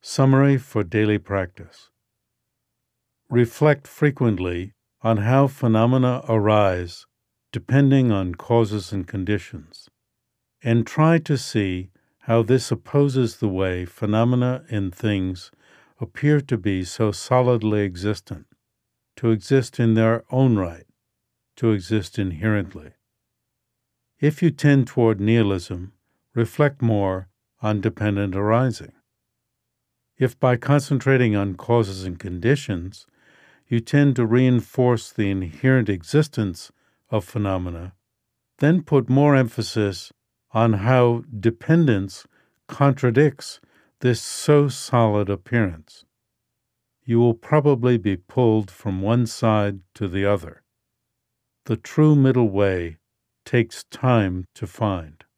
Summary for daily practice. Reflect frequently on how phenomena arise depending on causes and conditions, and try to see how this opposes the way phenomena in things appear to be so solidly existent, to exist in their own right, to exist inherently. If you tend toward nihilism, reflect more on dependent arising. If by concentrating on causes and conditions, you tend to reinforce the inherent existence of phenomena, then put more emphasis on how dependence contradicts this so solid appearance. You will probably be pulled from one side to the other. The true middle way takes time to find.